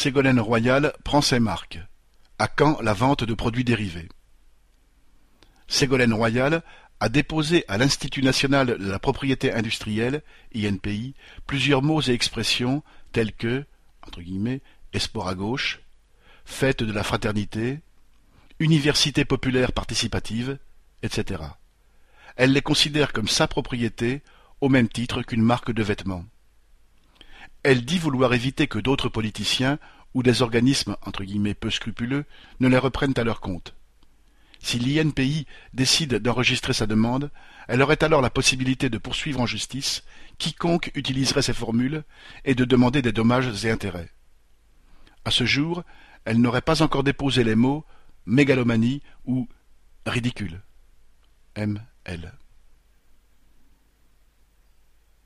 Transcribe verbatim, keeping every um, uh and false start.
Ségolène Royal prend ses marques. À quand la vente de produits dérivés? Ségolène Royal a déposé à l'Institut national de la propriété industrielle, I N P I, plusieurs mots et expressions tels que entre guillemets, sport à gauche, fête de la fraternité, université populaire participative, et cetera. Elle les considère comme sa propriété au même titre qu'une marque de vêtements. Elle dit vouloir éviter que d'autres politiciens ou des organismes entre guillemets peu scrupuleux ne les reprennent à leur compte. Si l'I N P I décide d'enregistrer sa demande, elle aurait alors la possibilité de poursuivre en justice quiconque utiliserait ces formules et de demander des dommages et intérêts. À ce jour, elle n'aurait pas encore déposé les mots mégalomanie ou ridicule. M L